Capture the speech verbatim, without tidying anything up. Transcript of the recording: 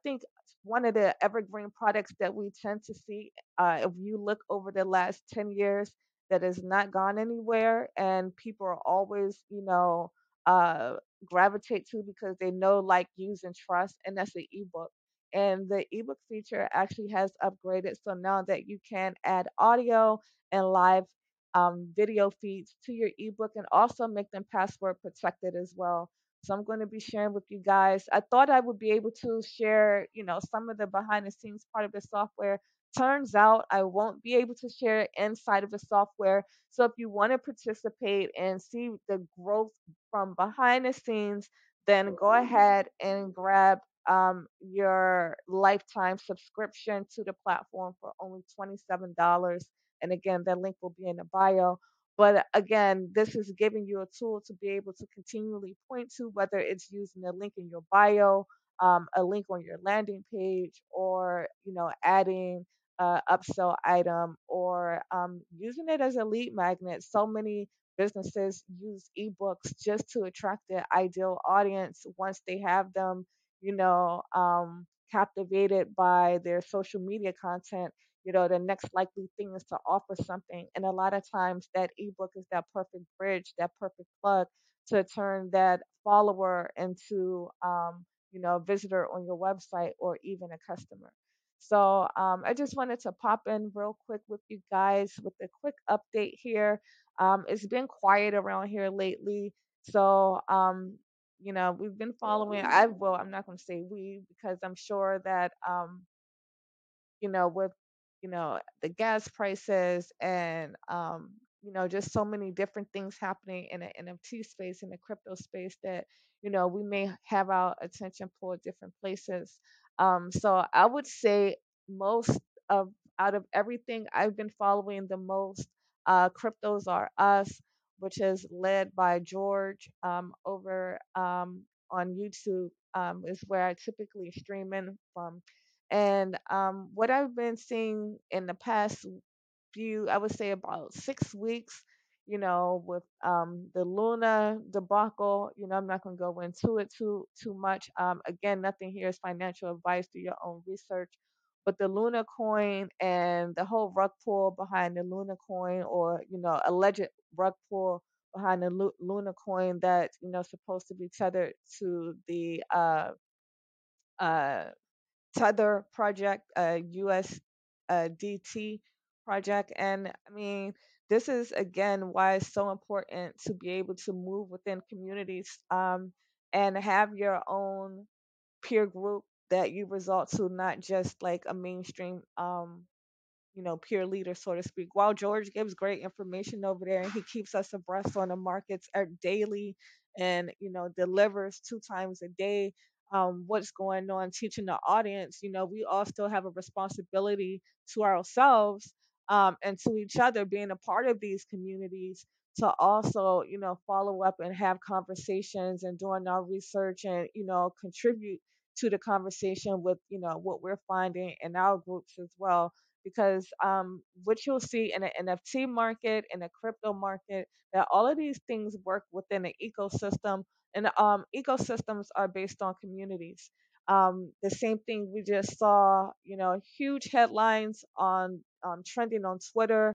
think one of the evergreen products that we tend to see, uh, if you look over the last ten years, that has not gone anywhere, and people are always, you know, uh, gravitate to because they know, like, use, and trust, and that's the ebook. And the ebook feature actually has upgraded, so now that you can add audio and live um, video feeds to your ebook and also make them password protected as well. So I'm going to be sharing with you guys. I thought I would be able to share, you know, some of the behind the scenes part of the software. Turns out I won't be able to share it inside of the software. So if you want to participate and see the growth from behind the scenes, then go ahead and grab um, your lifetime subscription to the platform for only twenty-seven dollars. And again, that link will be in the bio. But again, this is giving you a tool to be able to continually point to, whether it's using a link in your bio, um, a link on your landing page, or you know, adding a upsell item, or um, using it as a lead magnet. So many businesses use ebooks just to attract their ideal audience once they have them, you know, um, captivated by their social media content. You know, the next likely thing is to offer something, and a lot of times that ebook is that perfect bridge, that perfect plug to turn that follower into, um, you know, a visitor on your website or even a customer. So um, I just wanted to pop in real quick with you guys with a quick update here. Um, it's been quiet around here lately, so um, you know, we've been following. I well, I'm not going to say we, because I'm sure that um, you know, with, you know, the gas prices and, um, you know, just so many different things happening in the N F T space, in the crypto space, that, you know, we may have our attention pulled different places. Um, so I would say most of out of everything I've been following, the most uh, cryptos are us, which is led by George um, over um, on YouTube, um, is where I typically stream in from. And um, what I've been seeing in the past few, I would say about six weeks, you know, with um, the Luna debacle, you know, I'm not going to go into it too too much. Um, again, nothing here is financial advice. Do your own research. But the Luna coin and the whole rug pull behind the Luna coin, or you know, alleged rug pull behind the Lu- Luna coin that you know supposed to be tethered to the uh, uh, Tether project, uh, U S uh, D T project. And I mean, this is again why it's so important to be able to move within communities, um, and have your own peer group that you resort to, not just like a mainstream um, you know, peer leader, so to speak. While George gives great information over there and he keeps us abreast on the markets er, daily, and, you know, delivers two times a day um, what's going on, teaching the audience, you know, we all still have a responsibility to ourselves um, and to each other, being a part of these communities, to also, you know, follow up and have conversations and doing our research and, you know, contribute to the conversation with, you know, what we're finding in our groups as well. Because um, what you'll see in the N F T market, in the crypto market, that all of these things work within an ecosystem, and um, ecosystems are based on communities. Um, the same thing we just saw, you know, huge headlines on um, trending on Twitter